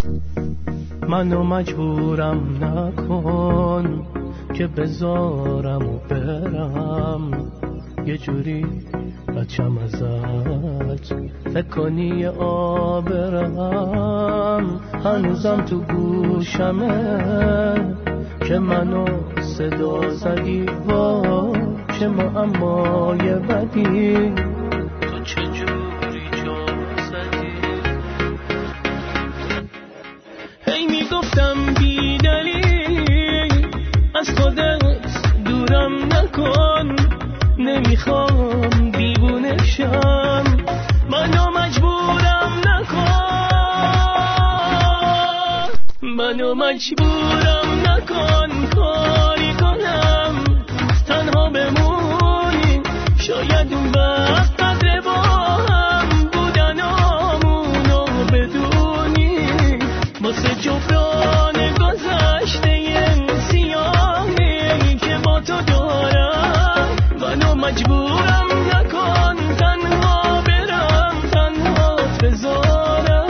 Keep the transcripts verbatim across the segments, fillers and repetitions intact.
منو مجبورم نکن که بذارم و برم، یه جوری بچم ازت فکر کنی آبرم. هنوزم تو گوشمه که منو صدا زدی، وا چه معمای بدی، تو چجوری جا زدی. هی میگفتم بی دلیل از خودت دورم نکن، نمیخوام دیوونه شم، منو مجبورم نکن، منو مجبورم نکن کاری کنم تنها بمونی، شاید اون وقت قدر با هم بودنامونو بدونی، واسه جبران گذشته سیاهی که با تو دارم، منو مجبورم نکن تنها برم، تنها بذارم.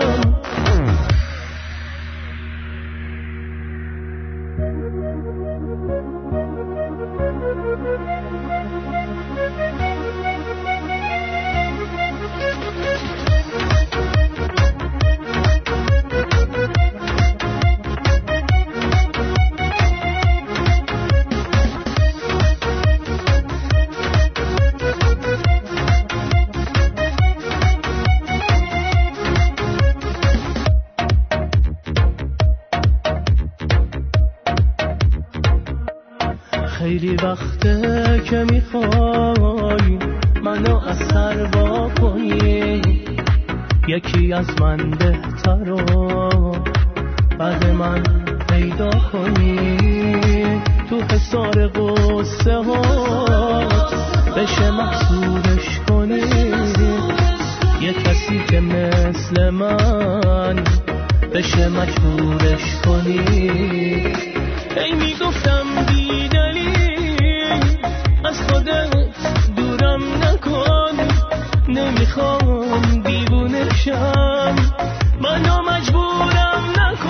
خیلی وقته که میخوای منو از سر وا کنی، یکی از من بهتر رو بعد من پیدا کنی، تو حصار قصه هات بشه محصولش کنی، یه کسی که مثل من بشه مجبورش کنی. ای میگفتم بی دلیل از خودت دورم نکن، نمیخوام دیوونه شم، منو مجبورم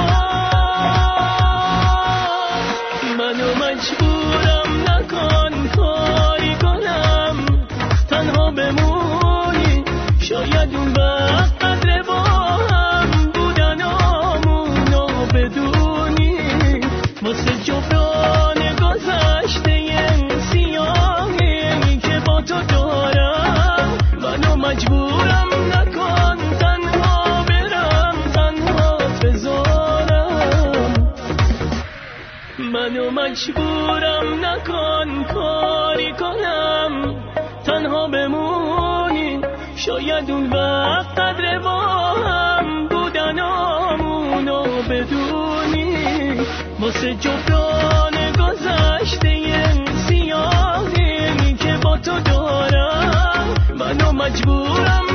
نکن، منو مجبورم نکن کاری کنم تنها بمونی، شاید اون وقت قدر با هم بودنامونو بدونی، واسه جبران گذشته سیاهی که با تو دارم، منو مجبورم نکن تنها برم، تنها بذارم. منو مجبورم نکن کاری کنم تنها بمونی، شاید اون وقت قدر با هم بودنامونو بدونی، واسه جبران گذشته سیاهی که با تو دارم، منو مجبورم